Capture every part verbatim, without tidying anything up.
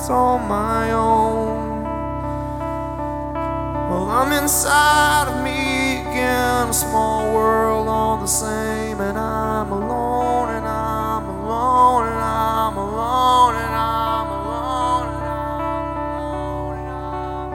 it's all my own. Well, I'm inside of me again, a small world all the same, and I'm alone, and I'm alone, and I'm alone, and I'm alone, and I'm alone, and I'm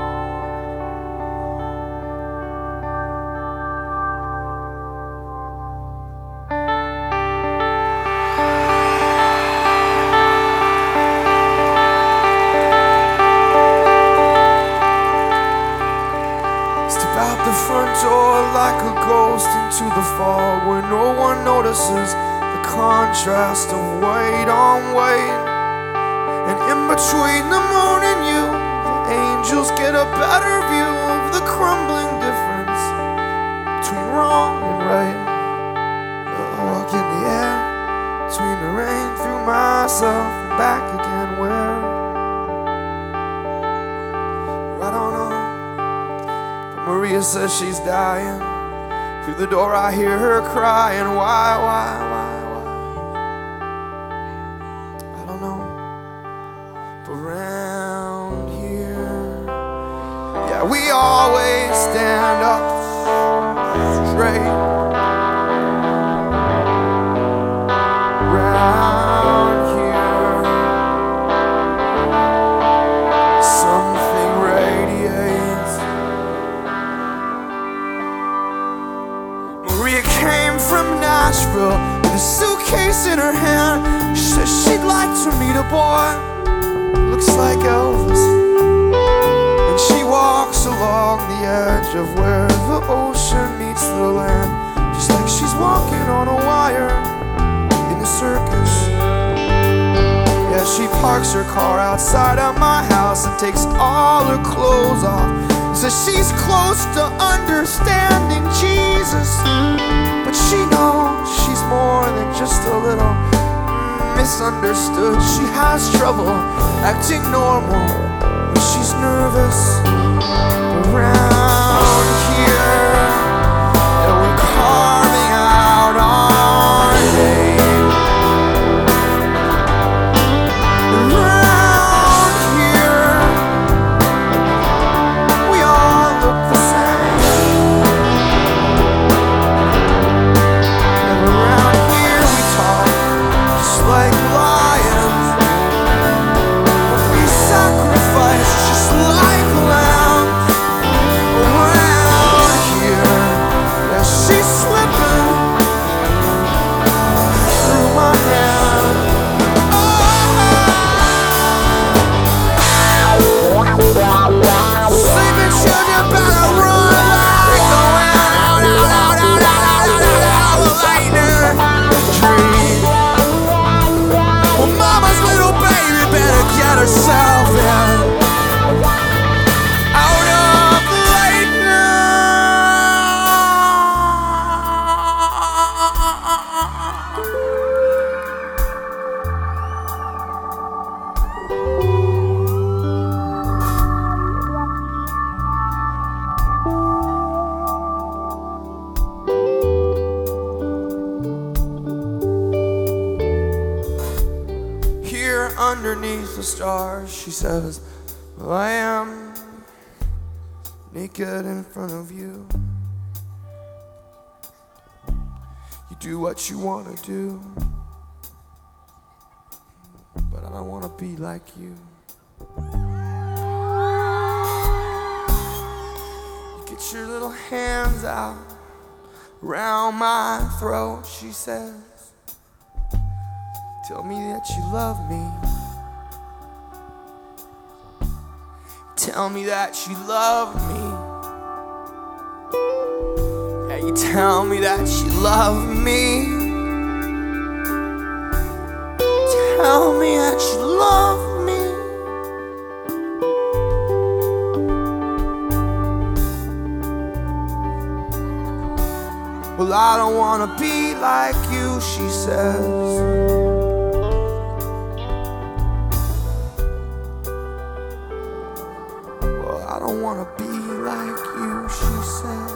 Step out the front door like a ghost into the fog where no one notices the contrast of weight on weight. And in between the moon and you, the angels get a better view of the crumbling difference between wrong and right. I walk in the air between the rain, through myself and back again. Where? I don't know. Maria says she's dying. Through the door I hear her crying. Why, why, why, why? I don't know. But around here, yeah, we always stand up straight. Around here, something radiates. Maria came from Nashville with a suitcase in her hand. She says she'd like to meet a boy who looks like Elvis. And she walks along the edge of where the ocean meets the land, just like she's walking on a wire in a circus. Yeah, she parks her car outside of my house and takes all her clothes off. Says she's close to understanding Jesus, but she knows she's more than just a little misunderstood. She has trouble acting normal when she's nervous. Around here, yeah, we're carving out our name. Around here, we all look the same. And around here we talk just like lions, but we sacrifice just like lambs. Around here, yeah, she's slipping through my hand. Sleeping children better run like the wind out, out, out, out, out, out, out, out, the lightning dream. Well, mama's little baby better get herself in out of the here underneath the stars, she says, well, I am naked in front of you. You do what you want to do, but I don't want to be like you. You get your little hands out around my throat, she says. Tell me that you love me. Tell me that you love me. Yeah, you tell me that you love me. Tell me that you love me. Well, I don't wanna be like you, she says. I don't wanna be like you, she says.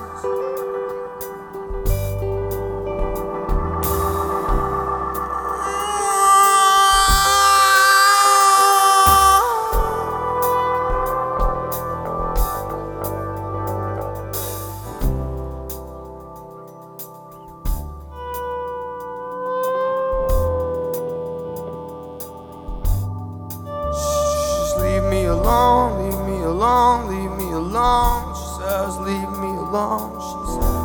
me alone. She says, leave me alone. She says,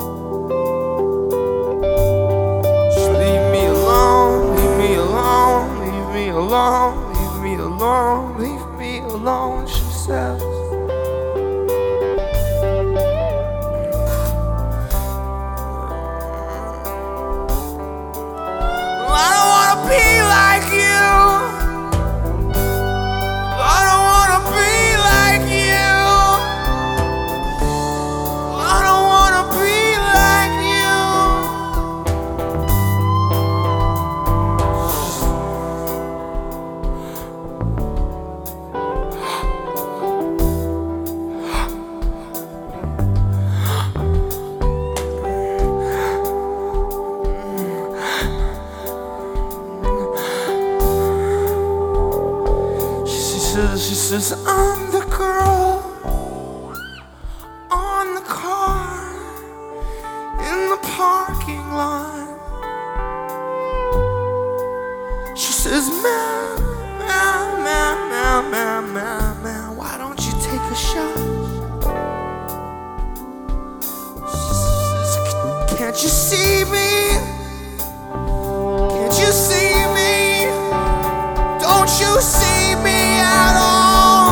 just leave me alone, leave me alone, leave me alone, leave me alone, leave me alone. She says. She says, I'm the girl on the car in the parking lot. She says, man, man, man, man, man, man, man, why don't you take a shot? She says, can't you see me? Can't you see me? Don't you see me at all?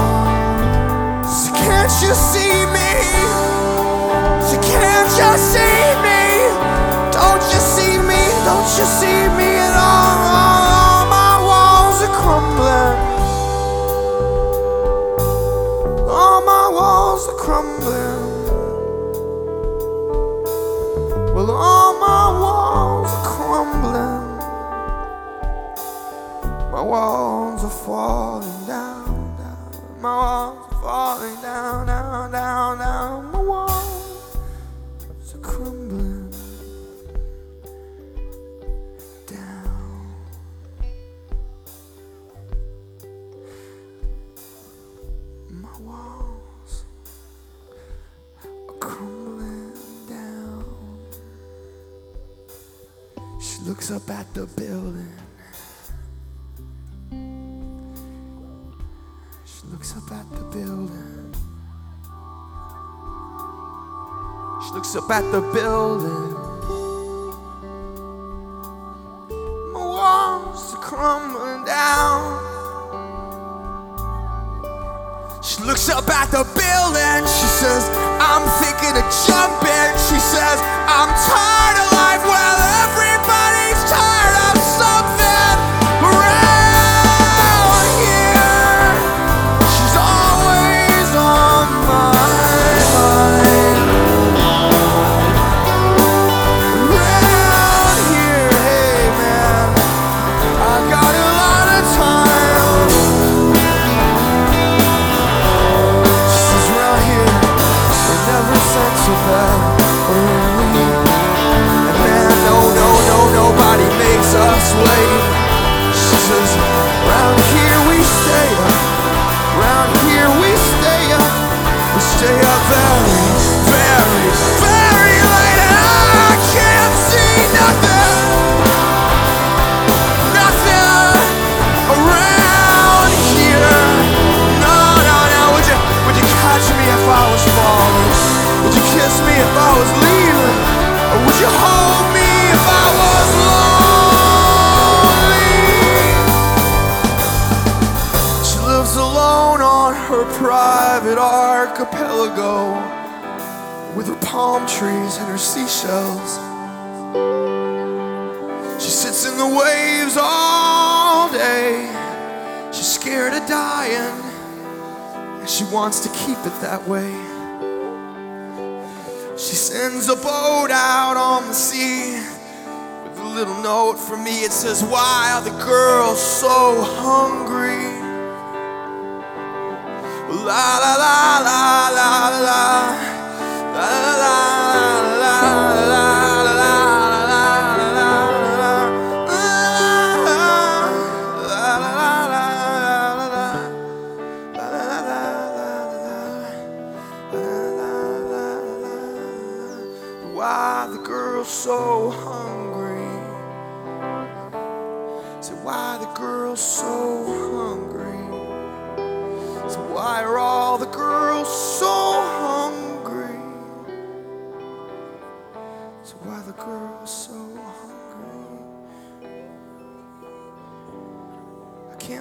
So can't you see me? So can't you see me? Don't you see me? Don't you see me at all? All my walls are crumbling. All my walls are crumbling. Well, all my walls are crumbling. My walls are falling down, down. My walls are falling down, down, down, down. My walls are crumbling down. My walls are crumbling down. She looks up at the building. Looks up at the building. She looks up at the building. My walls are crumbling down. She looks up at the building. She says, I'm thinking of jumping. She says, I'm tired of life. Well, everybody's tired of something around here. She's always on my mind. Around here, hey man, I got a lot of time. She's around here, they never sent so bad or early. And man, no, no, no, nobody makes us wait. She says, round here we stay up. Round here we stay up. We stay up very, very, very late. And I can't see nothing. Nothing around here. No, no, no. Would you, would you catch me if I was falling? Would you kiss me if I was leaving? Or would you hold me if I was lonely? She lives alone on her private archipelago with her palm trees and her seashells. She sits in the waves all day. She's scared of dying, and she wants to keep it that way. She sends a boat out on the sea with a little note for me. It says, why are the girls so hungry? La la la la la la la la la why the girls so hungry? So why the girls so hungry? So why are all the girls so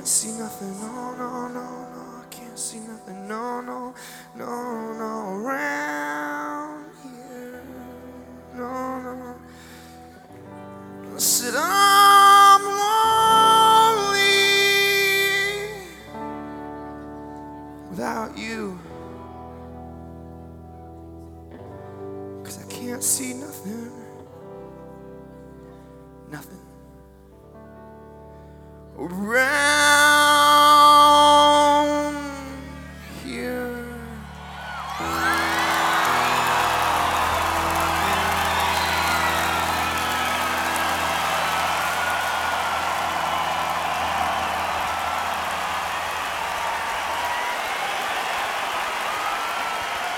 see nothing, no, no, no, no, I can't see nothing, no, no, no, no, around here, no, no. I said, I'm lonely without you, 'cause I can't see nothing, nothing around.